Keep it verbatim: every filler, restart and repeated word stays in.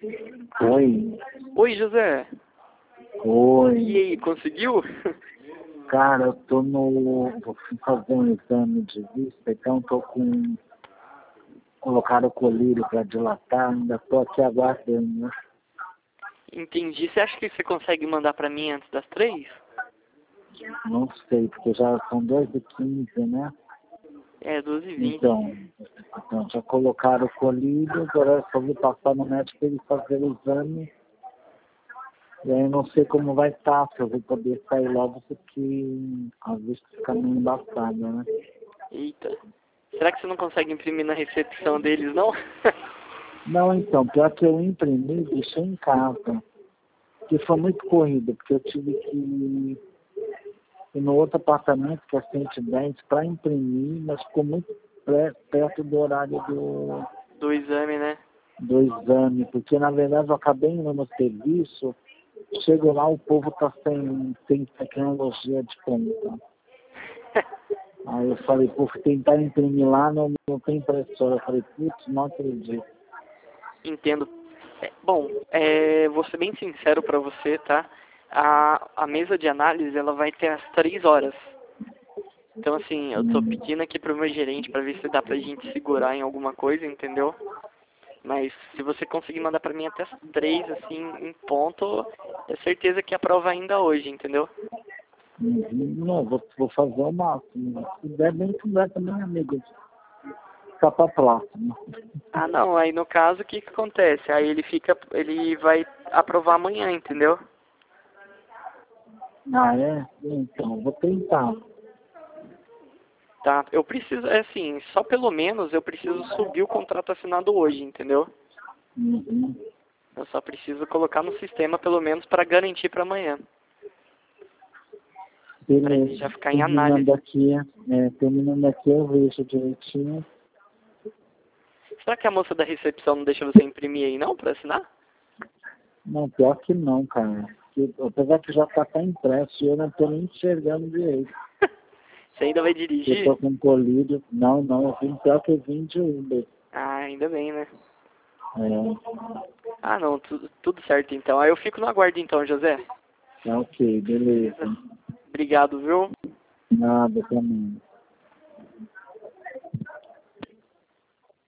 Oi, Oi, José. E oi. aí, conseguiu? Cara, eu tô no. Vou fazer um exame de vista, então tô com. Colocaram o colírio para dilatar, ainda tô aqui aguardando. Entendi. Você acha que você consegue mandar pra mim antes das três? Não sei, porque já são dois e quinze, né? É, doze e vinte. Então, então já colocaram o colírio, agora eu só vou passar no médico para ele fazer o exame. E aí eu não sei como vai estar, se eu vou poder sair logo, porque às vezes fica meio embaçado, né? Eita. Será que você não consegue imprimir na recepção deles, não? Não, então, pior que eu imprimi e deixei em casa. Porque foi muito corrido, porque eu tive que ir no outro apartamento, que é cento e dez, para imprimir, mas ficou muito pré- perto do horário do, Do exame, né? do exame, porque na verdade eu acabei indo no serviço, chego lá, o povo está sem, sem tecnologia de ponta. Aí eu falei, pô, fui tentar imprimir lá, não, não tem impressora. Eu falei, putz, não acredito. Entendo. É, bom, é, vou ser bem sincero pra você, tá? A, a mesa de análise, ela vai ter às três horas. Então, assim, eu tô Hum, pedindo aqui pro meu gerente pra ver se dá pra gente segurar em alguma coisa, entendeu? Mas se você conseguir mandar pra mim até as três, assim, em ponto, é certeza que aprova ainda hoje, entendeu? hum, não, vou, vou fazer o máximo. Se der bem, se der também, amigo. Fica pra próxima. Ah, não, aí no caso, o que que acontece? Aí ele fica, ele vai aprovar amanhã, entendeu? Ah, é? Então, vou tentar. Tá, eu preciso, é assim, só pelo menos eu preciso subir o contrato assinado hoje, entendeu? Uhum. Eu só preciso colocar no sistema pelo menos para garantir para amanhã, para ele já Beleza. ficar em Terminando análise. aqui, é, terminando aqui eu vejo direitinho. Será que a moça da recepção não deixa você imprimir aí não, para assinar? Não, pior que não, cara. Porque, apesar que já tá até impresso e eu não tô nem enxergando direito. Você ainda vai Eu dirigir? tô com colírio. Não, não, eu vim pior que eu vim de Uber. Ah, ainda bem, né? É, Ah, não, tudo, tudo certo então. Aí eu fico no aguardo então, José. tá ok, beleza. Beleza? Obrigado, viu? Nada também.